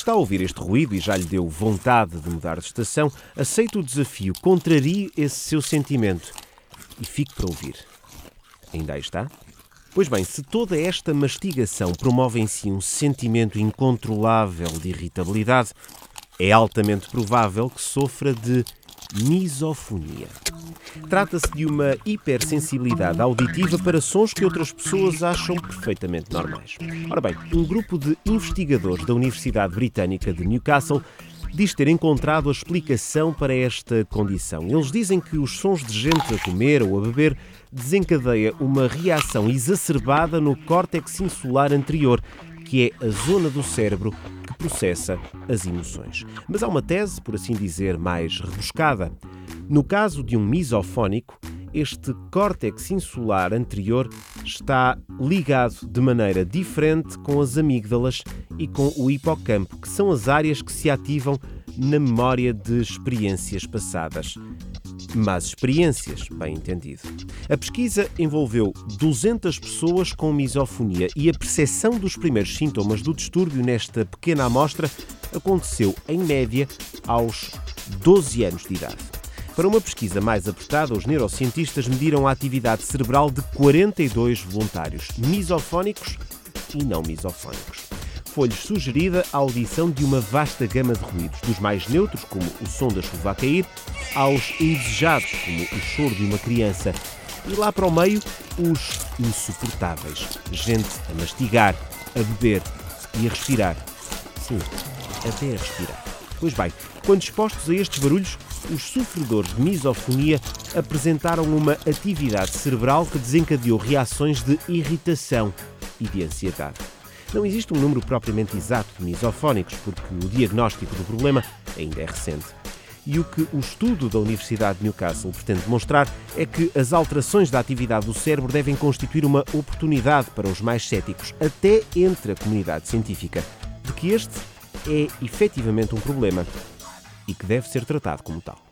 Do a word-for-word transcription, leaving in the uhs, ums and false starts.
está a ouvir este ruído e já lhe deu vontade de mudar de estação, aceite o desafio, contrarie esse seu sentimento e fique para ouvir. Ainda aí está? Pois bem, se toda esta mastigação promove em si um sentimento incontrolável de irritabilidade, é altamente provável que sofra de misofonia. Trata-se de uma hipersensibilidade auditiva para sons que outras pessoas acham perfeitamente normais. Ora bem, um grupo de investigadores da Universidade Britânica de Newcastle diz ter encontrado a explicação para esta condição. Eles dizem que os sons de gente a comer ou a beber desencadeia uma reação exacerbada no córtex insular anterior, que é a zona do cérebro que processa as emoções. Mas há uma tese, por assim dizer, mais rebuscada. No caso de um misofónico, este córtex insular anterior está ligado de maneira diferente com as amígdalas e com o hipocampo, que são as áreas que se ativam na memória de experiências passadas. Más experiências, bem entendido. A pesquisa envolveu duzentas pessoas com misofonia e a percepção dos primeiros sintomas do distúrbio nesta pequena amostra aconteceu, em média, aos doze anos de idade. Para uma pesquisa mais apertada, os neurocientistas mediram a atividade cerebral de quarenta e dois voluntários, misofónicos e não misofónicos. Foi-lhes sugerida a audição de uma vasta gama de ruídos, dos mais neutros, como o som da chuva a cair, aos indesejados, como o choro de uma criança, e lá para o meio, os insuportáveis, gente a mastigar, a beber e a respirar. Sim, até a respirar. Pois bem, quando expostos a estes barulhos, os sofredores de misofonia apresentaram uma atividade cerebral que desencadeou reações de irritação e de ansiedade. Não existe um número propriamente exato de misofónicos, porque o diagnóstico do problema ainda é recente. E o que o estudo da Universidade de Newcastle pretende demonstrar é que as alterações da atividade do cérebro devem constituir uma oportunidade para os mais céticos, até entre a comunidade científica, de que este é efetivamente um problema e que deve ser tratado como tal.